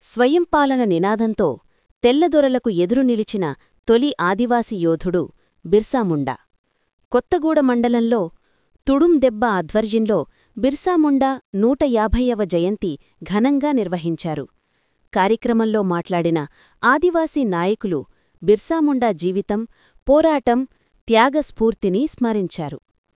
స్వయంపాలన నినాదంతో తెల్లదొరలకు ఎదురు నిలిచిన తొలి ఆదివాసీ యోధుడు బిర్సాముండా. కొత్తగూడ మండలంలో తుడుందెబ్బ ఆధ్వర్యంలో బిర్సాముండా 150వ జయంతి ఘనంగా నిర్వహించారు. కార్యక్రమంలో మాట్లాడిన ఆదివాసీ నాయకులు బిర్సాముండా జీవితం, పోరాటం, త్యాగస్ఫూర్తిని స్మరించారు.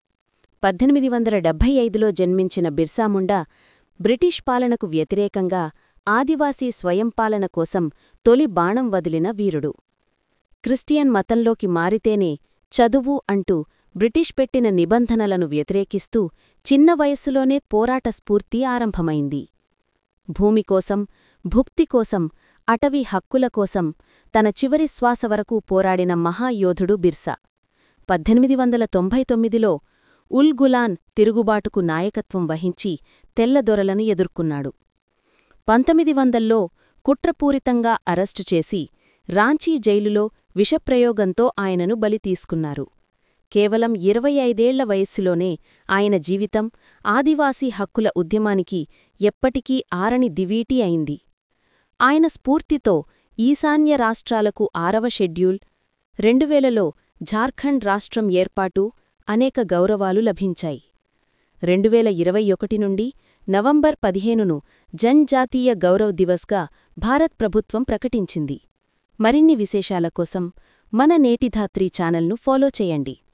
1875లో జన్మించిన బిర్సాముండా బ్రిటిష్ పాలనకు వ్యతిరేకంగా ఆదివాసీ స్వయంపాలన కోసం తొలి బాణం వదిలిన వీరుడు. క్రిస్టియన్ మతంలోకి మారితేనే చదువు అంటూ బ్రిటిష్ పెట్టిన నిబంధనలను వ్యతిరేకిస్తూ చిన్న వయస్సులోనే పోరాట స్ఫూర్తి ఆరంభమైంది. భూమికోసం, భుక్తికోసం, అటవీ హక్కుల కోసం తన చివరి శ్వాస వరకు పోరాడిన మహాయోధుడు బిర్సా. 1899లో ఉల్ గులాన్ తిరుగుబాటుకు నాయకత్వం వహించి తెల్లదొరలను ఎదుర్కొన్నాడు. 1900లో కుట్రపూరితంగా అరెస్టు చేసి రాంచీ జైలులో విషప్రయోగంతో ఆయనను బలి తీసుకున్నారు. కేవలం 25ఏళ్ల వయస్సులోనే ఆయన జీవితం ఆదివాసీ హక్కుల ఉద్యమానికి ఎప్పటికీ ఆరని దివీటి అయింది. ఆయన స్ఫూర్తితో ఈశాన్య రాష్ట్రాలకు 6వ షెడ్యూల్, 2000లో ఝార్ఖండ్ రాష్ట్రం ఏర్పాటు, అనేక గౌరవాలు లభించాయి. 2021 నుండి నవంబర్ 15ను జన్జాతీయ గౌరవ్ దివస్గా భారత్ ప్రభుత్వం ప్రకటించింది. మరిన్ని విశేషాల కోసం మన నేటిధాత్రి ఛానల్ను ఫాలో చేయండి.